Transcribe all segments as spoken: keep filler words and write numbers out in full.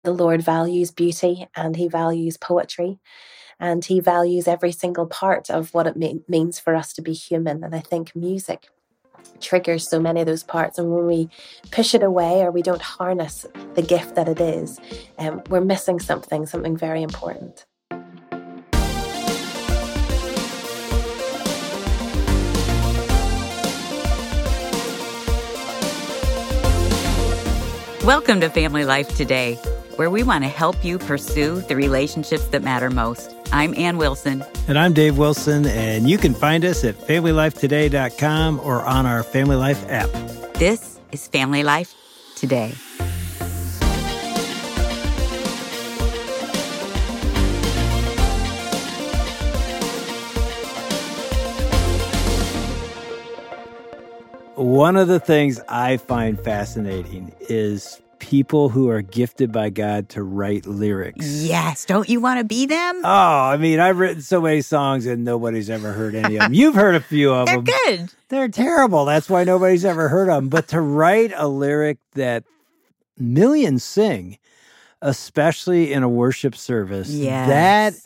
the Lord values beauty and he values poetry and he values every single part of what it me- means for us to be human. And I think music triggers so many of those parts. And when we push it away or we don't harness the gift that it is, um, we're missing something, something very important. Welcome to Family Life Today, where we want to help you pursue the relationships that matter most. I'm Ann Wilson. And I'm Dave Wilson, and you can find us at family life today dot com or on our Family Life app. This is Family Life Today. One of the things I find fascinating is people who are gifted by God to write lyrics. Yes. Don't you want to be them? Oh, I mean, I've written so many songs and nobody's ever heard any of them. You've heard a few of They're them. They're good. They're terrible. That's why nobody's ever heard of them. But to write a lyric that millions sing, especially in a worship service, yes. that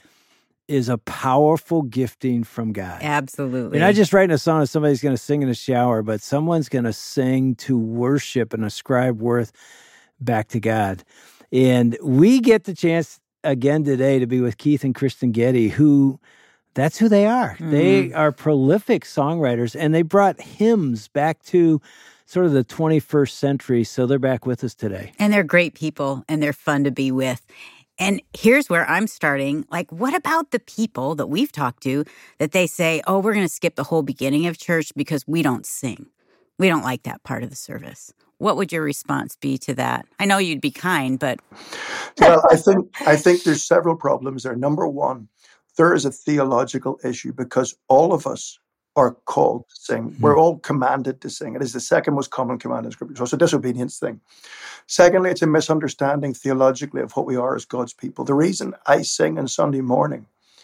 is a powerful gifting from God. Absolutely. You're not just writing a song that somebody's going to sing in the shower, but someone's going to sing to worship and ascribe worth back to God. And we get the chance again today to be with Keith and Kristen Getty, who that's who they are. Mm. They are prolific songwriters, and they brought hymns back to sort of the twenty-first century. So they're back with us today. And they're great people, and they're fun to be with. And here's where I'm starting. Like, what about the people that we've talked to that they say, oh, we're going to skip the whole beginning of church because we don't sing. We don't like that part of the service. What would your response be to that? I know you'd be kind, but... Well, I think I think there's several problems there. Number one, there is a theological issue because all of us are called to sing. Mm-hmm. We're all commanded to sing. It is the second most common command in Scripture. So it's a disobedience thing. Secondly, it's a misunderstanding theologically of what we are as God's people. The reason I sing on Sunday morning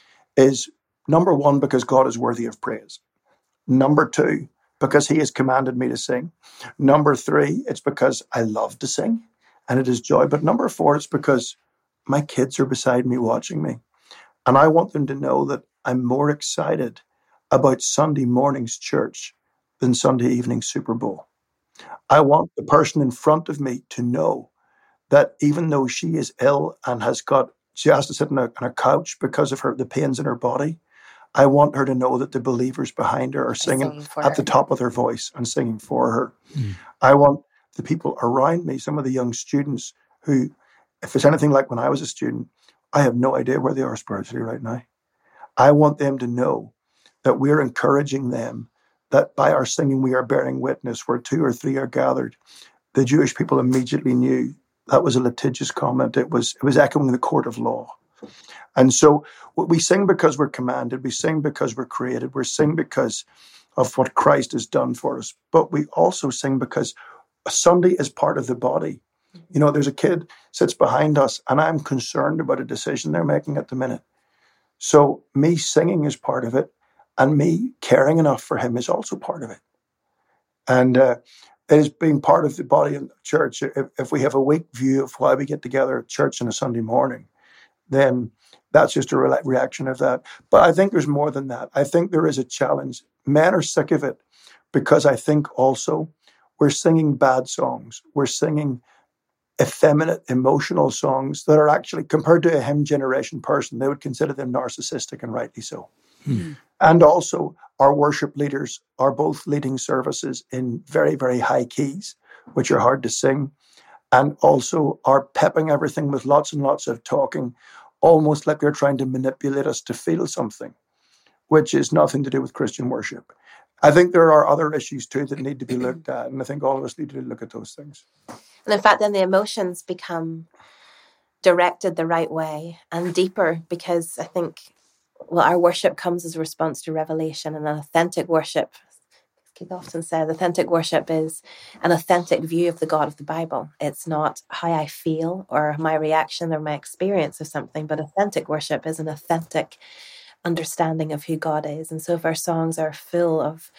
is, number one, because God is worthy of praise. Number two, because he has commanded me to sing. Number three, it's because I love to sing and it is joy. But number four, it's because my kids are beside me watching me. And I want them to know that I'm more excited about Sunday morning's church than Sunday evening's Super Bowl. I want the person in front of me to know that even though she is ill and has got, she has to sit on a, on a couch because of her the pains in her body, I want her to know that the believers behind her are singing, singing at her. The top of their voice and singing for her. Mm. I want the people around me, some of the young students who, if it's anything like when I was a student, I have no idea where they are spiritually right now. I want them to know that we're encouraging them, that by our singing we are bearing witness where two or three are gathered. The Jewish people immediately knew that was a litigious comment. It was, it was echoing the court of law. And so we sing because we're commanded. We sing because we're created. We sing because of what Christ has done for us. But we also sing because Sunday is part of the body. You know, there's a kid sits behind us, and I'm concerned about a decision they're making at the minute. So me singing is part of it, and me caring enough for him is also part of it. And uh, it is being part of the body of the church. If, if we have a weak view of why we get together at church on a Sunday morning, then that's just a re- reaction of that. But I think there's more than that. I think there is a challenge. Men are sick of it because I think also we're singing bad songs. We're singing effeminate, emotional songs that are actually, compared to a hymn generation person, they would consider them narcissistic, and rightly so. Hmm. And also, our worship leaders are both leading services in very, very high keys, which are hard to sing, and also are pepping everything with lots and lots of talking, almost like they're trying to manipulate us to feel something, which is nothing to do with Christian worship. I think there are other issues too that need to be looked at, and I think all of us need to look at those things. And in fact, then the emotions become directed the right way and deeper, because I think, well, our worship comes as a response to revelation, and an authentic worship, Keith often says, authentic worship is an authentic view of the God of the Bible. It's not how I feel or my reaction or my experience of something, but authentic worship is an authentic understanding of who God is. And so if our songs are full of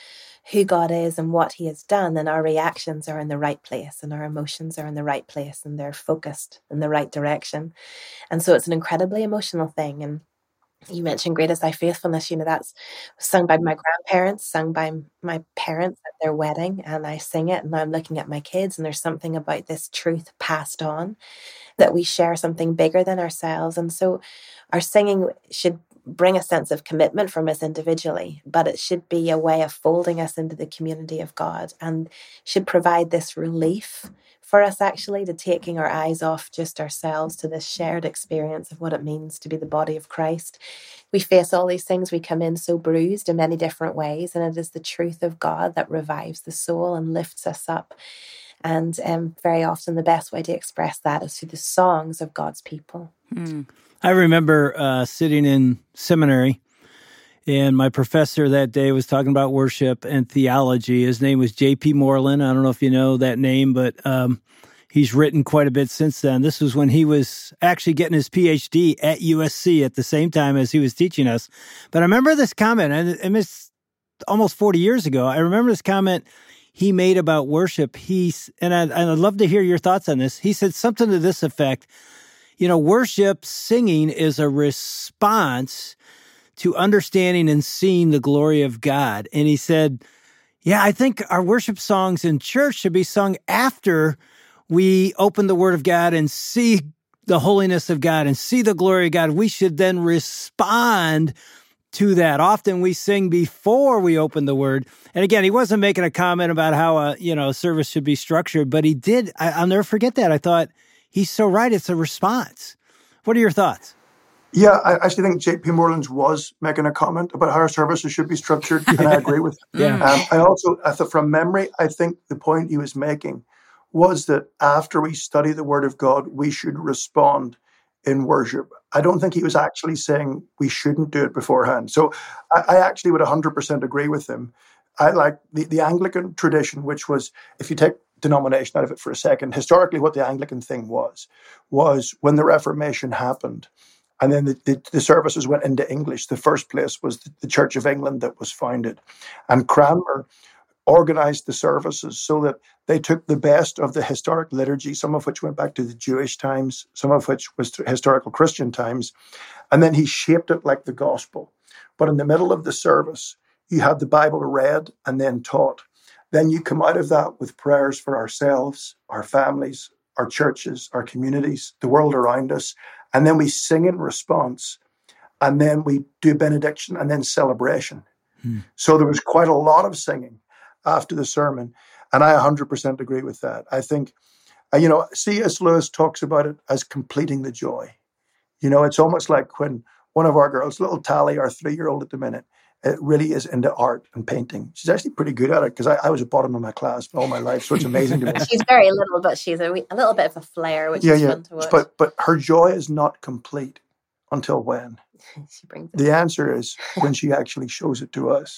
who God is and what he has done, then our reactions are in the right place and our emotions are in the right place and they're focused in the right direction. And so it's an incredibly emotional thing. And you mentioned Great Is Thy Faithfulness, you know, that's sung by my grandparents, sung by my parents at their wedding, and I sing it and I'm looking at my kids and there's something about this truth passed on, that we share something bigger than ourselves. And so our singing should bring a sense of commitment from us individually, but it should be a way of folding us into the community of God and should provide this relief for us actually to taking our eyes off just ourselves to this shared experience of what it means to be the body of Christ. We face all these things, we come in so bruised in many different ways, and it is the truth of God that revives the soul and lifts us up. And um, very often the best way to express that is through the songs of God's people. Mm. I remember uh, sitting in seminary, and my professor that day was talking about worship and theology. His name was J P Moreland. I don't know if you know that name, but um, he's written quite a bit since then. This was when he was actually getting his P H D at U S C at the same time as he was teaching us. But I remember this comment, and it's almost forty years ago. I remember this comment he made about worship. He's, and I'd, I'd love to hear your thoughts on this. He said something to this effect: you know, worship, singing is a response to understanding and seeing the glory of God. And he said, yeah, I think our worship songs in church should be sung after we open the Word of God and see the holiness of God and see the glory of God. We should then respond to that. Often we sing before we open the Word. And again, he wasn't making a comment about how a, you know, service should be structured, but he did. I, I'll never forget that. I thought, he's so right. It's a response. What are your thoughts? Yeah, I actually think J P Moreland was making a comment about how our services should be structured, and I agree with him. Yeah. Um, I also, I thought from memory, I think the point he was making was that after we study the Word of God, we should respond in worship. I don't think he was actually saying we shouldn't do it beforehand. So I, I actually would one hundred percent agree with him. I like the, the Anglican tradition, which was, if you take denomination out of it for a second, historically what the Anglican thing was, was when the Reformation happened, and then the, the, the services went into English. The first place was the, the Church of England that was founded. And Cranmer organized the services so that they took the best of the historic liturgy, some of which went back to the Jewish times, some of which was to historical Christian times, and then he shaped it like the gospel. But in the middle of the service, you had the Bible read and then taught. Then you come out of that with prayers for ourselves, our families, our churches, our communities, the world around us. And then we sing in response. And then we do benediction and then celebration. Hmm. So there was quite a lot of singing after the sermon. And I one hundred percent agree with that. I think, uh, you know, C S Lewis talks about it as completing the joy. You know, it's almost like when one of our girls, little Tally, our three-year-old at the minute, it really is into art and painting. She's actually pretty good at it because I, I was at bottom of my class all my life, so it's amazing to me. She's very little, but she's a, wee, a little bit of a flair, which yeah, is yeah. fun to watch. But but her joy is not complete until when? She brings it. The answer is when she actually shows it to us.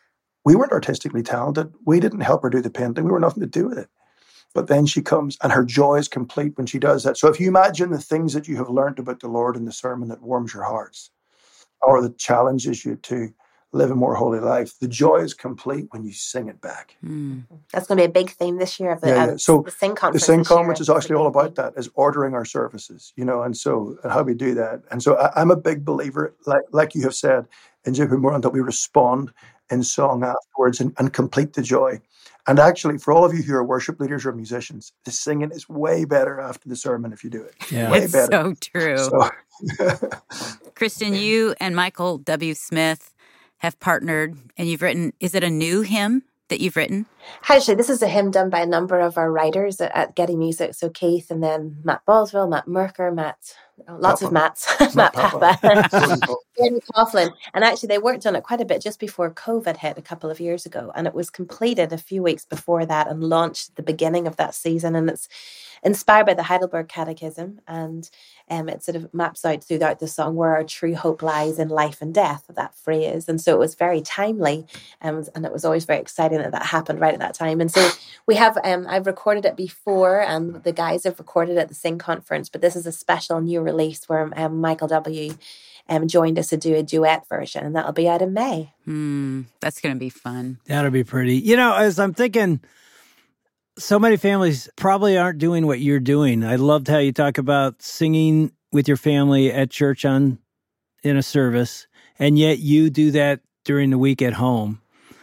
We weren't artistically talented. We didn't help her do the painting. We were nothing to do with it. But then she comes and her joy is complete when she does that. So if you imagine the things that you have learned about the Lord in the sermon that warms your hearts, or that challenges you to live a more holy life, the joy is complete when you sing it back. Mm. That's going to be a big theme this year of the, yeah, yeah. Um, so the Sing Conference. The Sing Conference year. is actually all about that, is ordering our services, you know, and so and how we do that. And so I, I'm a big believer, like like you have said, in J P Moreland, that we respond in song afterwards and, and complete the joy. And actually, for all of you who are worship leaders or musicians, the singing is way better after the sermon if you do it. Yeah, way it's better. so true. So. Kristen, you and Michael W. Smith have partnered, and you've written, is it a new hymn that you've written? Actually, this is a hymn done by a number of our writers at, at Getty Music. So Keith, and then Matt Boswell, Matt Merker, Matt, oh, lots Papa. of Matts, Matt, Matt Papa. Papa, Gordon Coughlin. And actually, they worked on it quite a bit just before COVID hit a couple of years ago. And it was completed a few weeks before that and launched at the beginning of that season. And it's inspired by the Heidelberg Catechism, and um, it sort of maps out throughout the song where our true hope lies in life and death, that phrase. And so it was very timely, um, and it was always very exciting that that happened right at that time. And so we have, um, I've recorded it before, and the guys have recorded it at the Sing Conference, but this is a special new release where um, Michael W. um, joined us to do a duet version, and that'll be out in May. Mm, that's going to be fun. That'll be pretty. You know, as I'm thinking, so many families probably aren't doing what you're doing. I loved how you talk about singing with your family at church on in a service, and yet you do that during the week at home.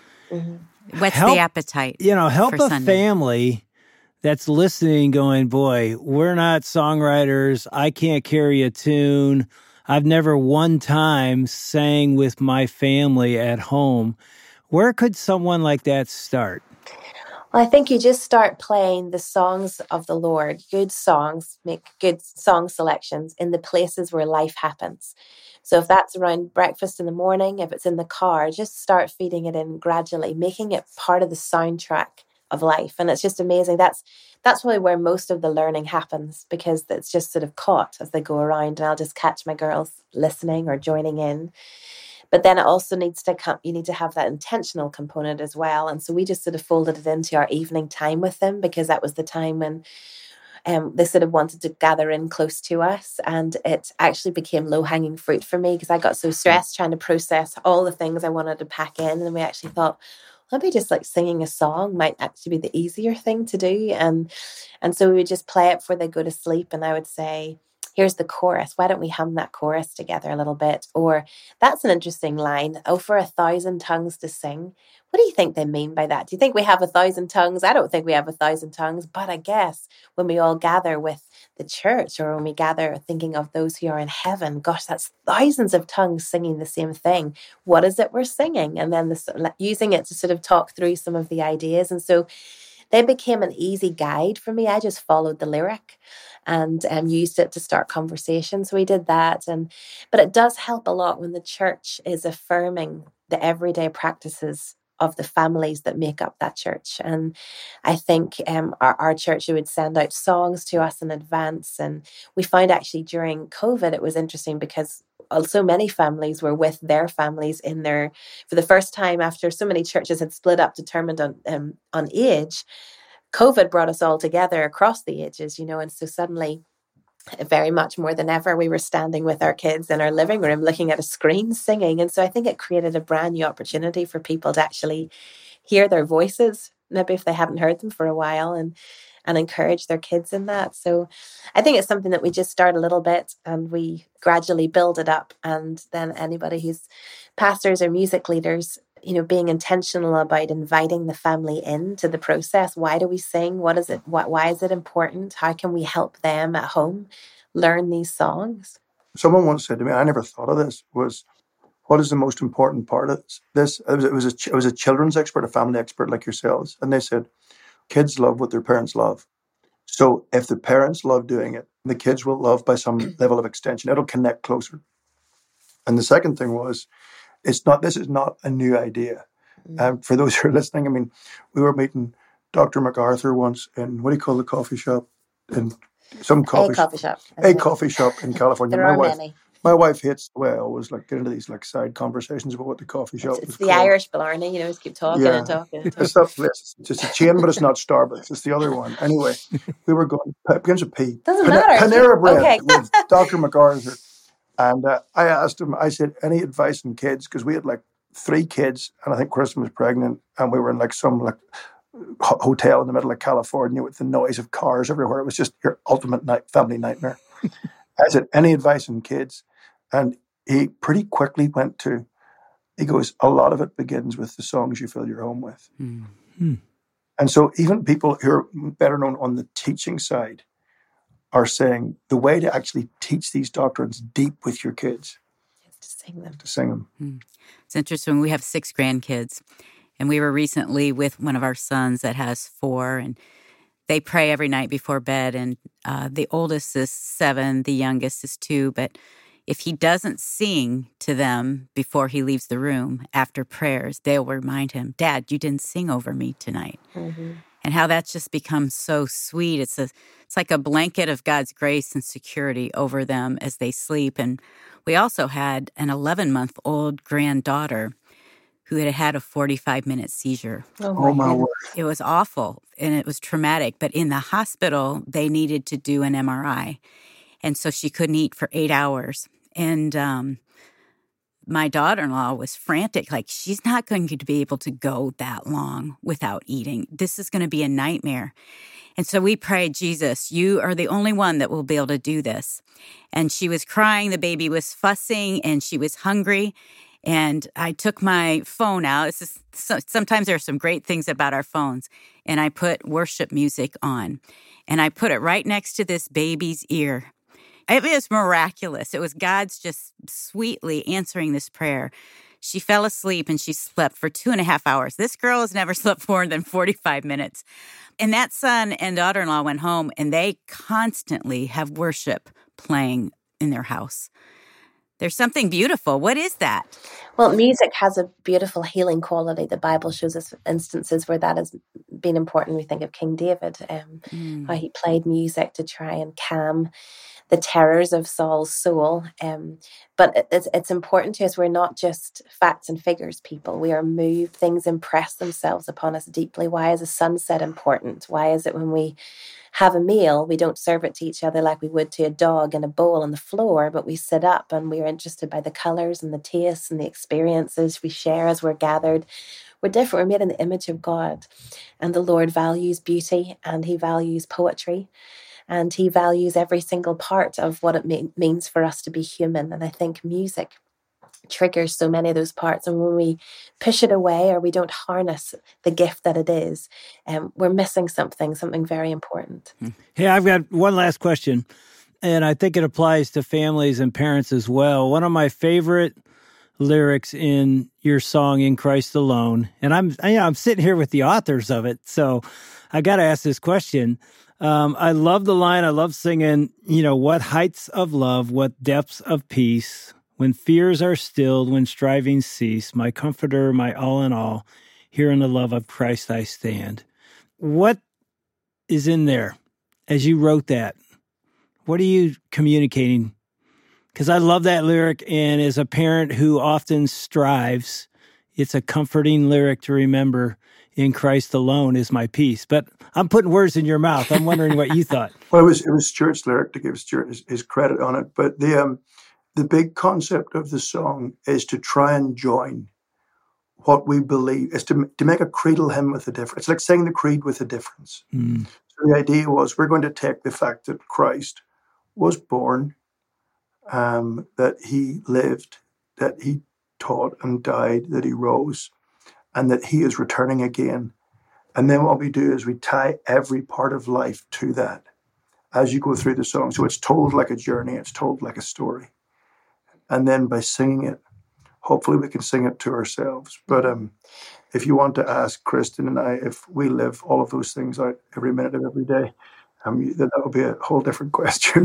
Mm-hmm. What's help, the appetite? You know, help for a Sunday? family that's listening going, boy, we're not songwriters. I can't carry a tune. I've never one time sang with my family at home. Where could someone like that start? Well, I think you just start playing the songs of the Lord, good songs, make good song selections in the places where life happens. So if that's around breakfast in the morning, if it's in the car, just start feeding it in gradually, making it part of the soundtrack of life. And it's just amazing. That's that's really where most of the learning happens, because it's just sort of caught as they go around, and I'll just catch my girls listening or joining in. But then it also needs to come, you need to have that intentional component as well. And so we just sort of folded it into our evening time with them, because that was the time when um, they sort of wanted to gather in close to us. And it actually became low-hanging fruit for me, because I got so stressed trying to process all the things I wanted to pack in. And we actually thought, maybe just like singing a song might actually be the easier thing to do. And, and so we would just play it before they go to sleep. And I would say, here's the chorus. Why don't we hum that chorus together a little bit? Or that's an interesting line. Oh, for a thousand tongues to sing. What do you think they mean by that? Do you think we have a thousand tongues? I don't think we have a thousand tongues, but I guess when we all gather with the church, or when we gather thinking of those who are in heaven, gosh, that's thousands of tongues singing the same thing. What is it we're singing? And then the, using it to sort of talk through some of the ideas. And so they became an easy guide for me. I just followed the lyric and um, used it to start conversations. So we did that. And but it does help a lot when the church is affirming the everyday practices of the families that make up that church. And I think um, our, our church would send out songs to us in advance. And we found actually during COVID, it was interesting because so many families were with their families in their, for the first time after so many churches had split up, determined on um, on age. COVID brought us all together across the ages, you know, and so suddenly, very much more than ever, we were standing with our kids in our living room looking at a screen singing. And so I think it created a brand new opportunity for people to actually hear their voices, maybe if they haven't heard them for a while, and and encourage their kids in that. So I think it's something that we just start a little bit and we gradually build it up. And then anybody who's pastors or music leaders, you know, being intentional about inviting the family into the process. Why do we sing? What is it? What, why is it important? How can we help them at home learn these songs? Someone once said to me, I never thought of this, was what is the most important part of this? It was, it was, a, it was a children's expert, a family expert like yourselves. And they said, kids love what their parents love. So if the parents love doing it, the kids will love by some level of extension. It'll connect closer. And the second thing was, it's not, this is not a new idea. Mm. Um, for those who are listening, I mean, we were meeting Doctor MacArthur once in, what do you call the coffee shop? In some coffee, a coffee shop. A coffee shop in California. There my are wife, many. My wife hates the way I always like get into these like side conversations about what the coffee shop it's, it's was the called. Irish Blarney, you know, just keep talking yeah. and talking and talking. It's that place. It's just a chain, but it's not Starbucks. It's the other one. Anyway, we were going, it begins with P. Doesn't Pan- matter. Panera Bread Okay. with Doctor MacArthur. And uh, I asked him, I said, any advice on kids? Because we had like three kids, and I think Kristen was pregnant, and we were in like some like ho- hotel in the middle of California with the noise of cars everywhere. It was just your ultimate night family nightmare. I said, any advice on kids? And he pretty quickly went to, he goes, a lot of it begins with the songs you fill your home with. Mm-hmm. And so even people who are better known on the teaching side are saying the way to actually teach these doctrines deep with your kids is to sing them. To sing them. Mm-hmm. It's interesting. We have six grandkids, and we were recently with one of our sons that has four, and they pray every night before bed, and uh, the oldest is seven, the youngest is two, but if he doesn't sing to them before he leaves the room after prayers, they'll remind him, Dad, you didn't sing over me tonight. Mm-hmm. And how that's just become so sweet. It's a, it's like a blanket of God's grace and security over them as they sleep. And we also had an eleven-month-old granddaughter who had had a forty-five minute seizure. Oh, my, oh my word. It was awful, and it was traumatic. But in the hospital, they needed to do an M R I. And so she couldn't eat for eight hours. And um, my daughter-in-law was frantic. Like, she's not going to be able to go that long without eating. This is going to be a nightmare. And so we prayed, Jesus, you are the only one that will be able to do this. And she was crying. The baby was fussing and she was hungry. And I took my phone out. This is, so, sometimes there are some great things about our phones. And I put worship music on. And I put it right next to this baby's ear. It was miraculous. It was God's just sweetly answering this prayer. She fell asleep and she slept for two and a half hours. This girl has never slept more than forty-five minutes. And that son and daughter-in-law went home and they constantly have worship playing in their house. There's something beautiful. What is that? Well, music has a beautiful healing quality. The Bible shows us instances where that has been important. We think of King David, um, mm. how he played music to try and calm the terrors of Saul's soul. Um, but it's, it's important to us. We're not just facts and figures people. We are moved. Things impress themselves upon us deeply. Why is a sunset important? Why is it when we have a meal, we don't serve it to each other like we would to a dog in a bowl on the floor, but we sit up and we're interested by the colors and the tastes and the experiences we share as we're gathered. We're different. We're made in the image of God. And the Lord values beauty and he values poetry. And he values every single part of what it mean, means for us to be human. And I think music triggers so many of those parts. And when we push it away or we don't harness the gift that it is, um, we're missing something, something very important. Hey, I've got one last question, and I think it applies to families and parents as well. One of my favorite lyrics in your song, In Christ Alone, and I'm, you know, I'm sitting here with the authors of it, so I got to ask this question. Um, I love the line. I love singing, you know, what heights of love, what depths of peace, when fears are stilled, when strivings cease, my comforter, my all in all, here in the love of Christ I stand. What is in there as you wrote that? What are you communicating? Because I love that lyric, and as a parent who often strives, it's a comforting lyric to remember. In Christ alone is my peace. But I'm putting words in your mouth. I'm wondering what you thought. Well, it was it was Stuart's lyric, to give Stuart his, his credit on it. But the um, the big concept of the song is to try and join what we believe, is to to make a creedal hymn with a difference. It's like saying the creed with a difference. Mm. So the idea was we're going to take the fact that Christ was born, um, that he lived, that he taught and died, that he rose, and that he is returning again. And then what we do is we tie every part of life to that as you go through the song. So it's told like a journey, it's told like a story. And then by singing it, hopefully we can sing it to ourselves. But um, if you want to ask Kristen and I if we live all of those things out every minute of every day, um, then that would be a whole different question.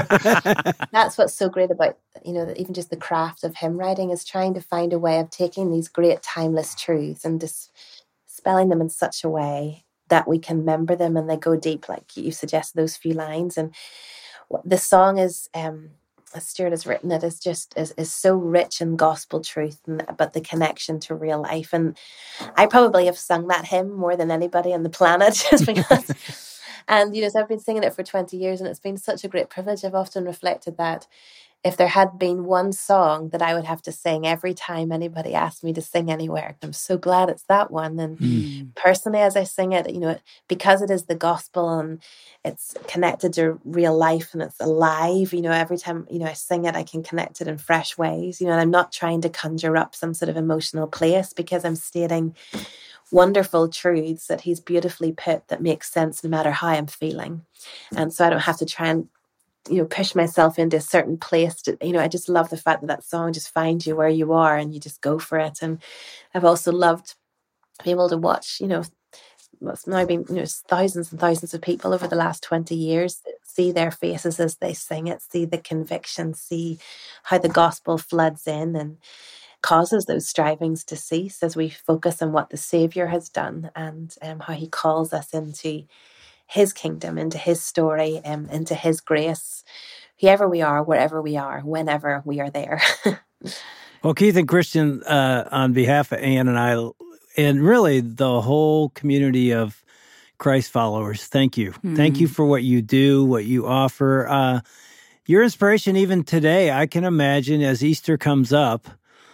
That's what's so great about, you know, even just the craft of hymn writing is trying to find a way of taking these great timeless truths and just spelling them in such a way that we can remember them and they go deep, like you suggested, those few lines. And the song is, um, as Stuart has written it, is just is, is so rich in gospel truth, and, but the connection to real life. And I probably have sung that hymn more than anybody on the planet, just because. And, you know, so I've been singing it for twenty years and it's been such a great privilege. I've often reflected that if there had been one song that I would have to sing every time anybody asked me to sing anywhere, I'm so glad it's that one. And mm. personally, as I sing it, you know, because it is the gospel and it's connected to real life and it's alive, you know, every time, you know, I sing it, I can connect it in fresh ways, you know, and I'm not trying to conjure up some sort of emotional place because I'm stating wonderful truths that he's beautifully put that makes sense no matter how I'm feeling. And so I don't have to try and, you know, push myself into a certain place to, you know, I just love the fact that that song just finds you where you are and you just go for it. And I've also loved being able to watch, you know, what's now been, you know, thousands and thousands of people over the last twenty years, see their faces as they sing it, see the conviction, see how the gospel floods in and causes those strivings to cease as we focus on what the Savior has done and um, how he calls us into his kingdom, into his story, um, into his grace, whoever we are, wherever we are, whenever we are there. Well, Keith and Christian, uh, on behalf of Ann and I, and really the whole community of Christ followers, thank you. Mm. Thank you for what you do, what you offer. Uh, your inspiration even today, I can imagine as Easter comes up,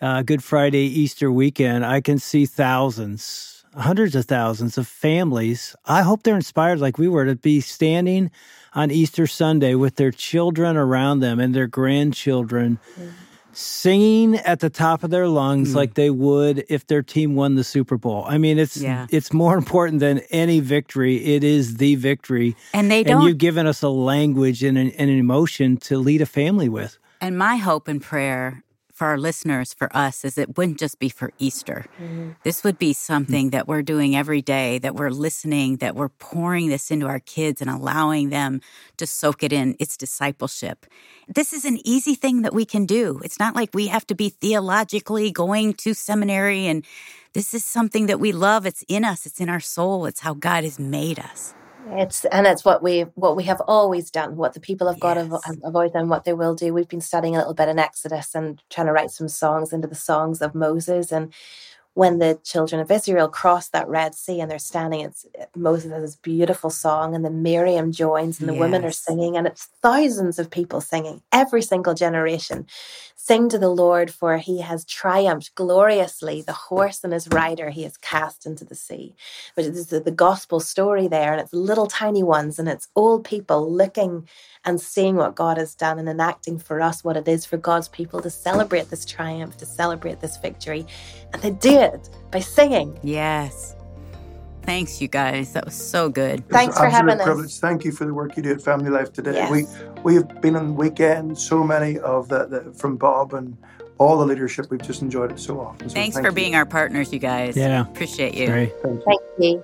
uh, Good Friday, Easter weekend, I can see thousands, hundreds of thousands of families. I hope they're inspired like we were to be standing on Easter Sunday with their children around them and their grandchildren, mm. singing at the top of their lungs mm. like they would if their team won the Super Bowl. I mean, it's yeah. it's more important than any victory. It is the victory. And they don't. And you've given us a language and an, and an emotion to lead a family with. And my hope and prayer for our listeners, for us, is it wouldn't just be for Easter. Mm-hmm. This would be something that we're doing every day, that we're listening, that we're pouring this into our kids and allowing them to soak it in. It's discipleship. This is an easy thing that we can do. It's not like we have to be theologically going to seminary. And this is something that we love. It's in us. It's in our soul. It's how God has made us. It's and it's what we what we have always done, what the people of God yes. have, have always done, what they will do. We've been studying a little bit in Exodus and trying to write some songs into the songs of Moses. And when the children of Israel cross that Red Sea and they're standing, it's Moses has this beautiful song, and then Miriam joins, and the yes. women are singing, and it's thousands of people singing. Every single generation sing to the Lord, for he has triumphed gloriously. The horse and his rider he has cast into the sea. But this is the gospel story there, and it's little tiny ones, and it's old people looking and seeing what God has done and enacting for us what it is for God's people to celebrate this triumph, to celebrate this victory. And they do it by singing. Yes. Thanks, you guys. That was so good. Thanks for having privilege. us. Thank you for the work you do at Family Life Today. Yes. We we have been on weekends, so many of the, the from Bob and all the leadership. We've just enjoyed it so often. So Thanks thank for you. being our partners, you guys. Yeah. Appreciate you. Great. Thank you. Thank you.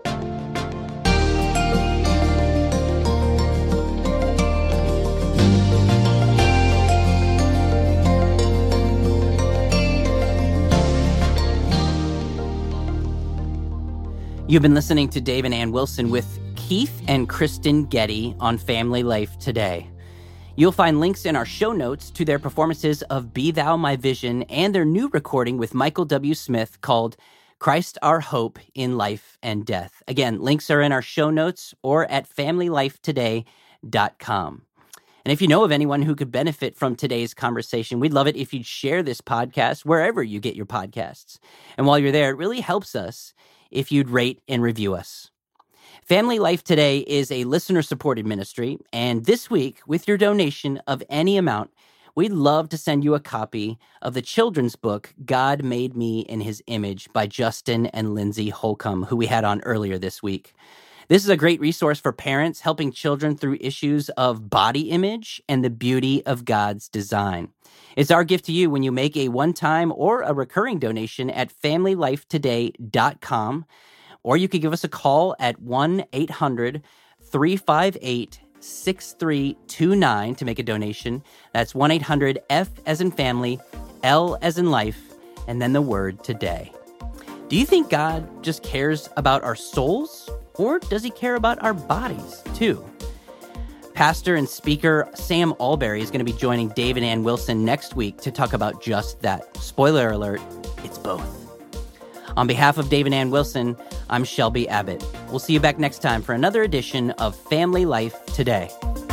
You've been listening to Dave and Ann Wilson with Keith and Kristen Getty on Family Life Today. You'll find links in our show notes to their performances of Be Thou My Vision and their new recording with Michael W. Smith called Christ Our Hope in Life and Death. Again, links are in our show notes or at family life today dot com. And if you know of anyone who could benefit from today's conversation, we'd love it if you'd share this podcast wherever you get your podcasts. And while you're there, it really helps us if you'd rate and review us. Family Life Today is a listener-supported ministry, and this week, with your donation of any amount, we'd love to send you a copy of the children's book, God Made Me in His Image, by Justin and Lindsay Holcomb, who we had on earlier this week. This is a great resource for parents helping children through issues of body image and the beauty of God's design. It's our gift to you when you make a one-time or a recurring donation at family life today dot com, or you could give us a call at one eight hundred three five eight six three two nine to make a donation. That's one eight hundred F as in family, L as in life, and then the word today. Do you think God just cares about our souls, or does he care about our bodies too? Pastor and speaker Sam Alberry is going to be joining Dave and Ann Wilson next week to talk about just that. Spoiler alert, it's both. On behalf of Dave and Ann Wilson, I'm Shelby Abbott. We'll see you back next time for another edition of Family Life Today.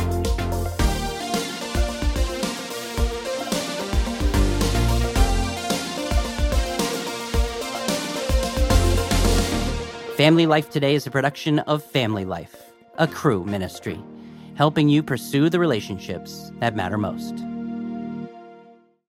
Family Life Today is a production of Family Life, a Cru ministry, helping you pursue the relationships that matter most.